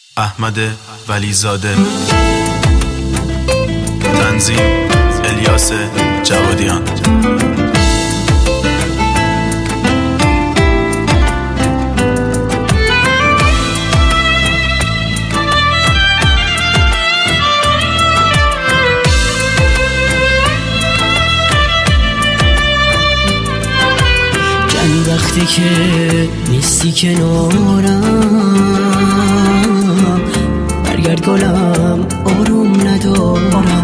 احمد ولیزاده. تنظیم الیاس جوادیان. چند وقتی که نیستی کنارم، برگرد گلم آروم ندارم.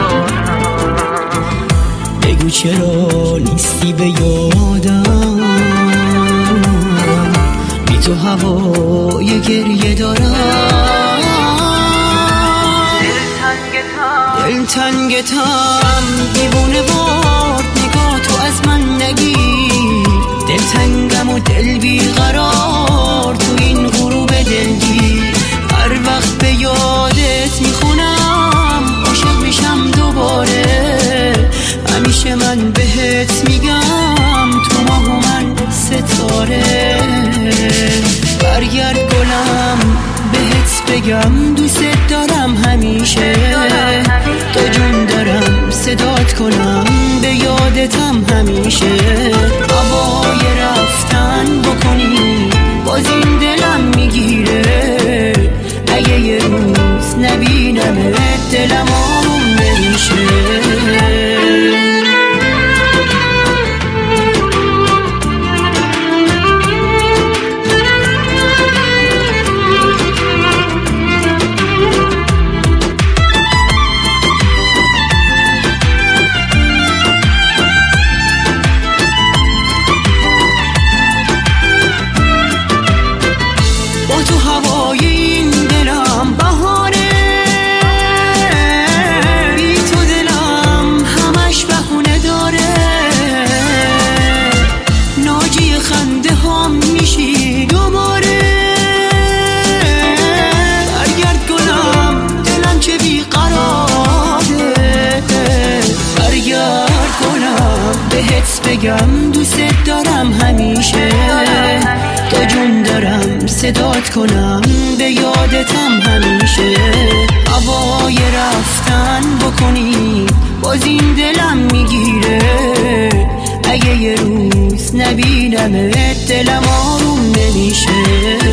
بگو چرا نیستی به یادم، بی تو هوای گریه دارم. دل تنگتم دیوونه وار، نگاه تو از من نگیر. دل تنگم و دل بیقرار تو این غروب دلگیر. هر وقت به یادت میخونم عاشق میشم دوباره. همیشه من بهت میگم تو ماه و من ستاره. برگرد گلم بهت بگم دوست دارم همیشه. تو جون دارم صدات کنم به یادتم همیشه. هوای رفتن بکنی باز این دلم میگیره. اگه یه روز نبینمت دلم آروم نمیشه. تو هوای این دلم بهاره، بی تو دلم همش بهونه داره. ناجی خنده هم میشی دوباره. برگرد گلم دلم چه بیقراره. برگرد گلم بهت بگم دوست دارم همیشه. تو جون دارم صدات کنم به یادتم همیشه. هوای رفتن بکنی باز این دلم میگیره. اگه یه روز نبینمت دلم آروم نمیشه.